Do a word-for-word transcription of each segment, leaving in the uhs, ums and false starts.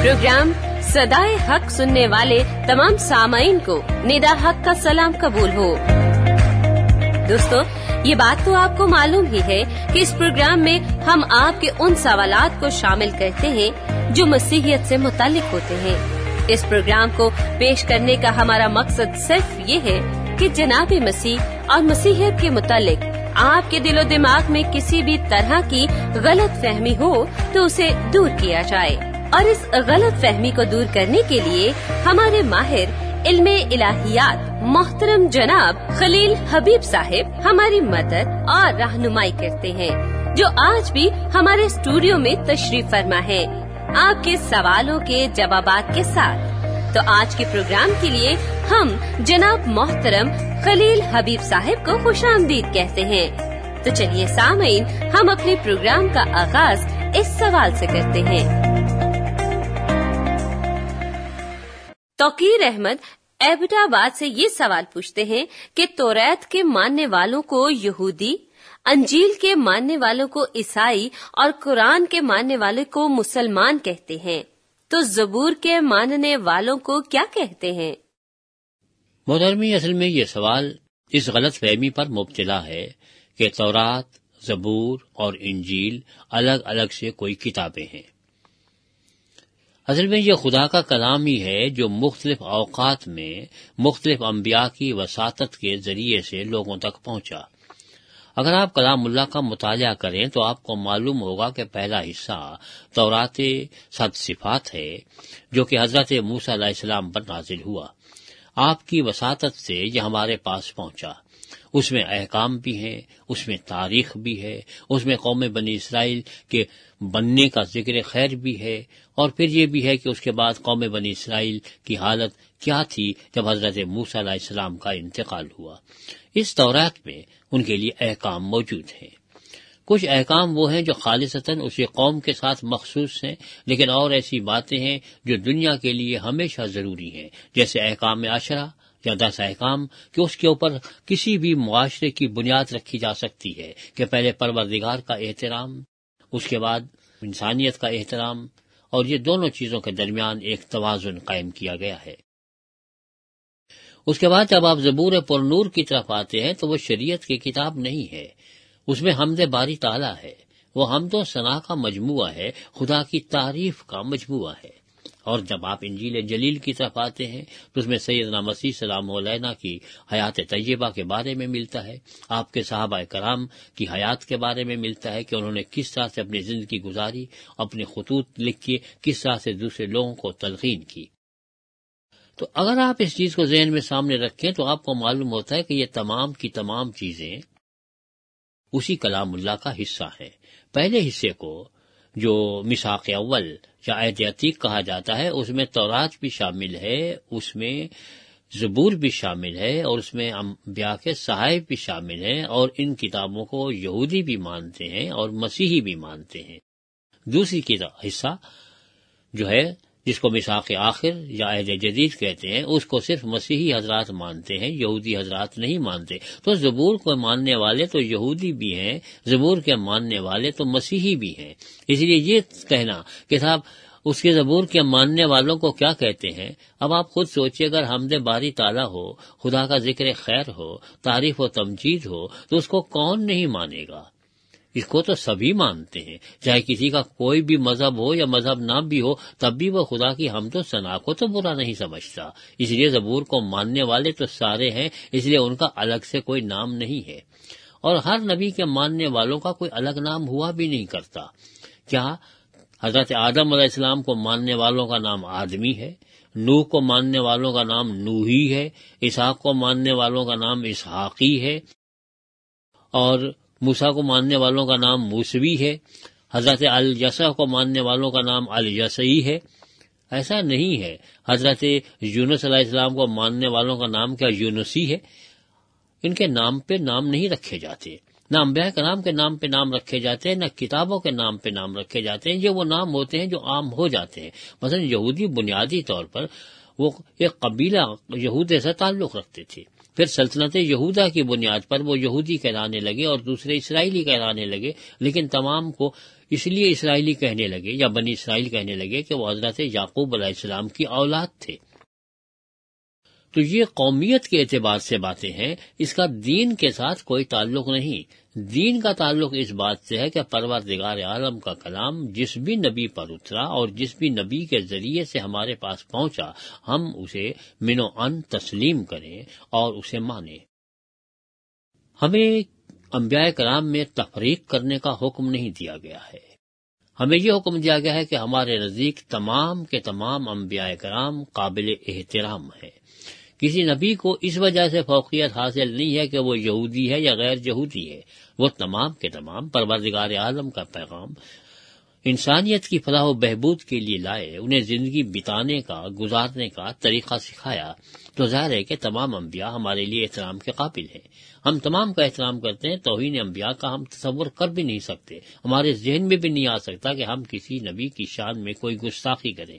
Programme सदाए हक सुनने वाले तमाम सामाईन को निदा हक का सलाम कबूल हो। दोस्तों, ये बात तो आपको मालूम ही है कि इस प्रोग्राम में हम आपके उन सवालात को शामिल करते हैं जो मसीहियत से मुताल्लिक होते हैं। इस प्रोग्राम को पेश करने का हमारा मकसद सिर्फ ये है कि जनाब मसीह और मसीहियत के मुताल्लिक आपके दिलो दिमाग में किसी भी तरह की गलत फहमी हो तो उसे दूर किया जाए। और इस गलत फहमी को दूर करने के लिए हमारे माहिर इल्मे इलाहियात मोहतरम जनाब खलील हबीब साहिब हमारी मदद और रहनुमाई करते हैं, जो आज भी हमारे स्टूडियो में तशरीफ फरमा है आपके सवालों के जवाबात के साथ। तो आज के प्रोग्राम के लिए हम जनाब मोहतरम खलील हबीब साहिब को खुशामदीद कहते हैं। तो चलिए सामीन, हम अपने प्रोग्राम का आगाज इस सवाल से करते हैं। तौकीर अहमद एबटाबाद से ये सवाल पूछते हैं कि तौरात के मानने वालों को यहूदी, अंजील के मानने वालों को ईसाई और कुरान के मानने वालों को मुसलमान कहते हैं, तो ज़बूर के मानने वालों को क्या कहते हैं? मोहतरमी, असल में ये सवाल इस गलत फहमी पर मुब्तला है कि तौरात, ज़बूर और इंजील अलग अलग से कोई किताबें हैं। असल में ये खुदा का कलाम ही है जो मुख्तलिफ औकात में मुख्तलिफ अंबिया की वसातत के जरिए से लोगों तक पहुंचा। अगर आप कलामुल्लाह का मुतालिया करें तो आपको मालूम होगा कि पहला हिस्सा तौरात सद सिफात है, जो कि हजरत मूसा अलैहिस्सलाम पर नाजिल हुआ। आपकी वसातत से यह हमारे पास पहुंचा। उसमें अहकाम भी हैं, उसमें तारीख भी है, उसमें कौम बनी इसराइल के बनने का जिक्र खैर भी है, और फिर ये भी है कि उसके बाद कौम बनी इसराइल की हालत क्या थी जब हजरत मूसा अलैहिस्सलाम का इंतकाल हुआ। इस तौरात में उनके लिए अहकाम मौजूद हैं। कुछ अहकाम वो हैं जो खालिसतन उसी कौम के साथ मखसूस हैं, लेकिन और ऐसी बातें हैं जो दुनिया के लिए हमेशा जरूरी हैं, जैसे अहकाम आशरा या दस अहकाम कि उसके ऊपर किसी भी मुआशरे की बुनियाद रखी जा सकती है कि पहले परवरदिगार का एहतराम, उसके बाद इंसानियत का एहतराम, और ये दोनों चीजों के दरमियान एक तवाजुन कायम किया गया है। उसके बाद जब आप ज़बूर पुरनूर की तरफ आते हैं तो वो शरीयत की किताब नहीं है, उसमें हमद बारी ताला है। वो हमदो सना का मजमुआ है, खुदा की तारीफ का मजमुआ है। और जब आप इंजील जलील की तरफ आते हैं तो उसमें सैयदना मसीह सलाम अलैना की हयात तय्यबा के बारे में मिलता है, आपके सहाबा कराम की हयात के बारे में मिलता है कि उन्होंने किस तरह से अपनी जिंदगी गुजारी, अपने खुतूत लिख के किस तरह से दूसरे लोगों को तलकीन की। तो अगर आप इस चीज को ज़हन में सामने रखें तो आपको मालूम होता है कि ये तमाम की तमाम चीजें उसी कलामुल्लाह का हिस्सा है। पहले हिस्से को जो मिसाक अव्वल या अहद अतीक कहा जाता है, उसमें तौरात भी शामिल है, उसमें ज़बूर भी शामिल है, और उसमें अंबिया के सहाइफ भी शामिल हैं, और इन किताबों को यहूदी भी मानते हैं और मसीही भी मानते हैं। दूसरी हिस्सा जो है जिसको मिसाक आखिर या अहद जदीद कहते हैं, उसको सिर्फ मसीही हजरात मानते हैं, यहूदी हजरात नहीं मानते। तो ज़बूर को मानने वाले तो यहूदी भी हैं, ज़बूर के मानने वाले तो मसीही भी हैं। इसलिए ये कहना कि साहब उसके ज़बूर के मानने वालों को क्या कहते हैं, अब आप खुद सोचिए। अगर हमदे बारी ताला हो, खुदा का जिक्र खैर हो, तारीफ व तमजीद हो, तो उसको कौन नहीं मानेगा? इसको तो सभी मानते हैं, चाहे किसी का कोई भी मजहब हो या मजहब ना भी हो, तब भी वो खुदा की हमद व सना को तो बुरा नहीं समझता। इसलिए ज़बूर को मानने वाले तो सारे हैं, इसलिए उनका अलग से कोई नाम नहीं है। और हर नबी के मानने वालों का कोई अलग नाम हुआ भी नहीं करता। क्या हजरत आदम अलैहिस्सलाम को मानने वालों का नाम आदमी है, नूह को मानने वालों का नाम नूही है, इसहाक को मानने वालों का नाम इसहाकी है, और मूसा को मानने वालों का नाम मूसवी है, हजरत अल यसा को मानने वालों का नाम अल यसई है? ऐसा नहीं है। हजरत यूनुस अलैहिस्सलाम को मानने वालों का नाम क्या यूनुसी है? इनके नाम पे नाम नहीं रखे जाते, न अंबिया कराम के नाम पे नाम रखे जाते हैं, न किताबों के नाम पे नाम रखे जाते हैं। ये वो नाम होते हैं जो आम हो जाते हैं। मसलन यहूदी बुनियादी तौर पर वो एक कबीला यहूद से ताल्लुक रखते थे, پھر سلطنت یہودا کی بنیاد پر وہ یہودی کہلانے لگے اور دوسرے اسرائیلی کہلانے لگے، لیکن تمام کو اس لیے اسرائیلی کہنے لگے یا بنی اسرائیل کہنے لگے کہ وہ حضرت یعقوب علیہ السلام کی اولاد تھے۔ تو یہ قومیت کے اعتبار سے باتیں ہیں، اس کا دین کے ساتھ کوئی تعلق نہیں۔ دین کا تعلق اس بات سے ہے کہ پروردگار عالم کا کلام جس بھی نبی پر اترا اور جس بھی نبی کے ذریعے سے ہمارے پاس پہنچا، ہم اسے من و عن تسلیم کریں اور اسے مانیں۔ ہمیں انبیاء کرام میں تفریق کرنے کا حکم نہیں دیا گیا ہے، ہمیں یہ حکم دیا گیا ہے کہ ہمارے نزدیک تمام کے تمام انبیاء کرام قابل احترام ہیں۔ کسی نبی کو اس وجہ سے فوقیت حاصل نہیں ہے کہ وہ یہودی ہے یا غیر یہودی ہے، وہ تمام کے تمام پروردگار عالم کا پیغام انسانیت کی فلاح و بہبود کے لیے لائے، انہیں زندگی بتانے کا، گزارنے کا طریقہ سکھایا۔ تو ظاہر ہے کہ تمام انبیاء ہمارے لیے احترام کے قابل ہیں، ہم تمام کا احترام کرتے ہیں۔ توہین انبیاء کا ہم تصور کر بھی نہیں سکتے، ہمارے ذہن میں بھی نہیں آ سکتا کہ ہم کسی نبی کی شان میں کوئی گستاخی کریں۔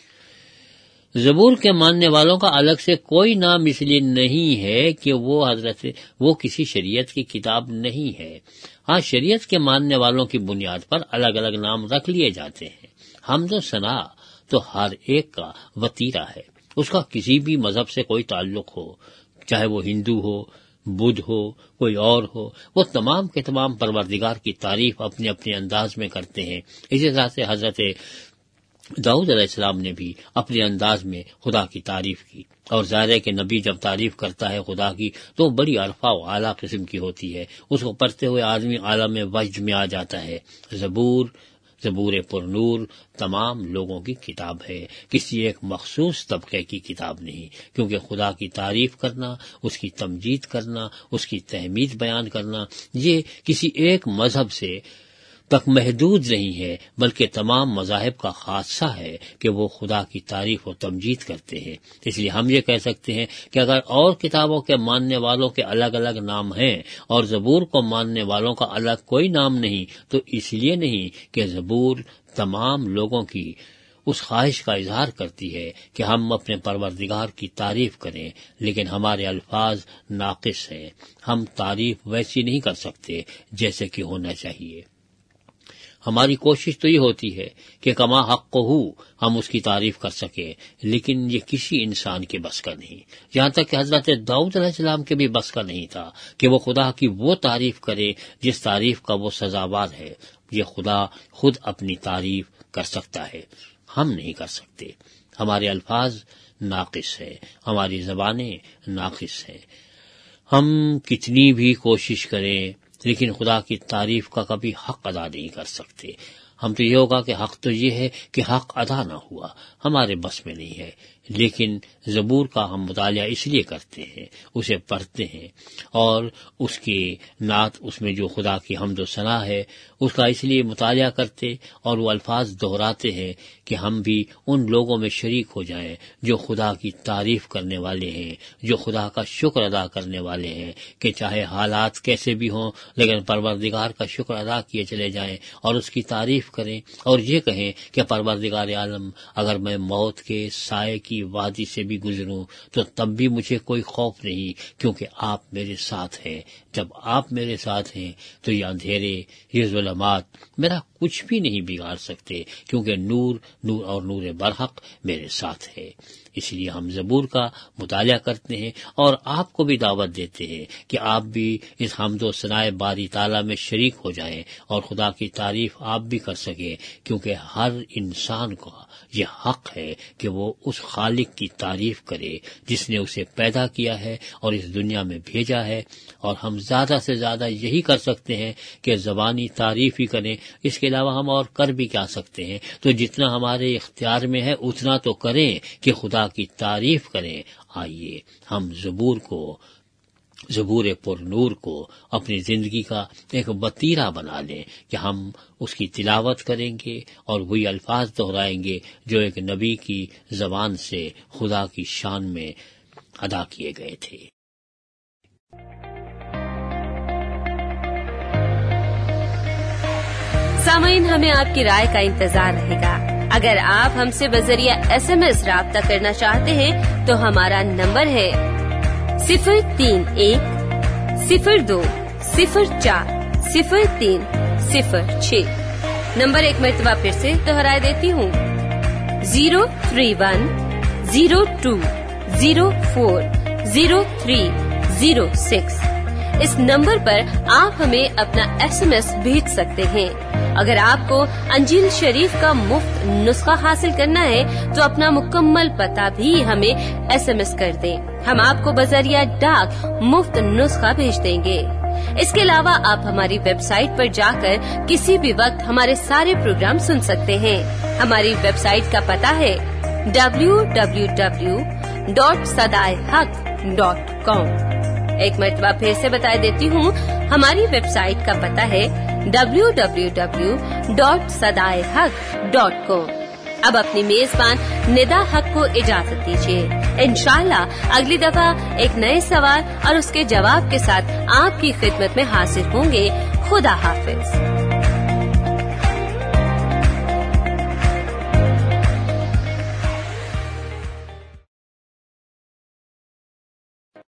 زبور کے ماننے والوں کا الگ سے کوئی نام اس لیے نہیں ہے کہ وہ حضرت وہ کسی شریعت کی کتاب نہیں ہے۔ ہاں، شریعت کے ماننے والوں کی بنیاد پر الگ الگ نام رکھ لیے جاتے ہیں۔ حمد و ثنا تو ہر ایک کا وتیرہ ہے، اس کا کسی بھی مذہب سے کوئی تعلق ہو، چاہے وہ ہندو ہو، بدھ ہو، کوئی اور ہو، وہ تمام کے تمام پروردگار کی تعریف اپنے اپنے انداز میں کرتے ہیں۔ اسی طرح سے حضرت داؤد علیہ السلام نے بھی اپنے انداز میں خدا کی تعریف کی، اور ظاہر ہے کہ نبی جب تعریف کرتا ہے خدا کی تو بڑی عرفہ و اعلیٰ قسم کی ہوتی ہے، اس کو پڑھتے ہوئے آدمی عالم وجد میں آ جاتا ہے۔ زبور زبور پر نور تمام لوگوں کی کتاب ہے، کسی ایک مخصوص طبقے کی کتاب نہیں، کیونکہ خدا کی تعریف کرنا، اس کی تمجید کرنا، اس کی تحمید بیان کرنا، یہ کسی ایک مذہب سے تک محدود نہیں ہے، بلکہ تمام مذاہب کا خاصہ ہے کہ وہ خدا کی تعریف و تمجید کرتے ہیں۔ اس لیے ہم یہ کہہ سکتے ہیں کہ اگر اور کتابوں کے ماننے والوں کے الگ الگ نام ہیں اور زبور کو ماننے والوں کا الگ کوئی نام نہیں، تو اس لیے نہیں کہ زبور تمام لوگوں کی اس خواہش کا اظہار کرتی ہے کہ ہم اپنے پروردگار کی تعریف کریں، لیکن ہمارے الفاظ ناقص ہیں، ہم تعریف ویسی نہیں کر سکتے جیسے کہ ہونا چاہیے۔ ہماری کوشش تو یہ ہوتی ہے کہ کما حق ہو ہم اس کی تعریف کر سکیں، لیکن یہ کسی انسان کے بس کا نہیں، یہاں تک کہ حضرت داؤد علیہ السلام کے بھی بس کا نہیں تھا کہ وہ خدا کی وہ تعریف کرے جس تعریف کا وہ سزاوار ہے۔ یہ خدا خود اپنی تعریف کر سکتا ہے، ہم نہیں کر سکتے۔ ہمارے الفاظ ناقص ہیں، ہماری زبانیں ناقص ہیں، ہم کتنی بھی کوشش کریں لیکن خدا کی تعریف کا کبھی حق ادا نہیں کر سکتے۔ ہم تو یہ ہوگا کہ حق تو یہ ہے کہ حق ادا نہ ہوا، ہمارے بس میں نہیں ہے، لیکن زبور کا ہم مطالعہ اس لیے کرتے ہیں، اسے پڑھتے ہیں، اور اس کی نعت، اس میں جو خدا کی حمد و ثنا ہے اس کا اس لیے مطالعہ کرتے اور وہ الفاظ دہراتے ہیں کہ ہم بھی ان لوگوں میں شریک ہو جائیں جو خدا کی تعریف کرنے والے ہیں، جو خدا کا شکر ادا کرنے والے ہیں کہ چاہے حالات کیسے بھی ہوں لیکن پروردگار کا شکر ادا کیے چلے جائیں اور اس کی تعریف کریں، اور یہ کہیں کہ پروردگار عالم، اگر میں موت کے سائے کی وادی سے بھی گزروں تو تب بھی مجھے کوئی خوف نہیں، کیونکہ آپ میرے ساتھ ہیں۔ جب آپ میرے ساتھ ہیں تو یہ اندھیرے، یہ ظلمات میرا کچھ بھی نہیں بگاڑ سکتے، کیونکہ نور نور اور نور برحق میرے ساتھ ہے۔ اس لیے ہم زبور کا مطالعہ کرتے ہیں اور آپ کو بھی دعوت دیتے ہیں کہ آپ بھی اس حمد و ثنائے باری تعالیٰ میں شریک ہو جائیں اور خدا کی تعریف آپ بھی کر سکیں، کیونکہ ہر انسان کو یہ حق ہے کہ وہ اس خالق کی تعریف کرے جس نے اسے پیدا کیا ہے اور اس دنیا میں بھیجا ہے، اور ہم زیادہ سے زیادہ یہی کر سکتے ہیں کہ زبانی تعریف ہی کریں، اس کے علاوہ ہم اور کر بھی کیا سکتے ہیں؟ تو جتنا ہمارے اختیار میں ہے اتنا تو کریں کہ خدا کی تعریف کریں۔ آئیے ہم زبور کو زبور پر نور کو اپنی زندگی کا ایک وتیرہ بنا لیں کہ ہم اس کی تلاوت کریں گے اور وہی الفاظ دہرائیں گے جو ایک نبی کی زبان سے خدا کی شان میں ادا کیے گئے تھے۔ سامعین، ہمیں آپ کی رائے کا انتظار رہے گا۔ اگر آپ ہم سے بذریعہ ایس ایم ایس رابطہ کرنا چاہتے ہیں تو ہمارا نمبر ہے सिफर तीन एक सिफर दो सिफर चार सिफर तीन सिफर छह। नंबर एक मरतबा फिर से दोहरा देती हूँ, zero three one zero two zero four zero three zero six. इस नंबर पर आप हमें अपना एसएमएस भेज सकते हैं। अगर आपको अंजील शरीफ का मुफ्त नुस्खा हासिल करना है तो अपना मुकम्मल पता भी हमें एसएमएस कर दें। हम आपको बजरिया डाक मुफ्त नुस्खा भेज देंगे। इसके अलावा आप हमारी वेबसाइट पर जाकर किसी भी वक्त हमारे सारे प्रोग्राम सुन सकते हैं। हमारी वेबसाइट का पता है W W W dot Sadae Haq dot com. एक मरतबा फिर से बता देती हूँ, हमारी वेबसाइट का पता है W W W dot Sadae Haq dot com. अब अपनी मेजबान निदा हक को इजाजत दीजिए। इंशाअल्लाह अगली दफा एक नए सवाल और उसके जवाब के साथ आपकी खिदमत में हाजिर होंगे। खुदा हाफिज।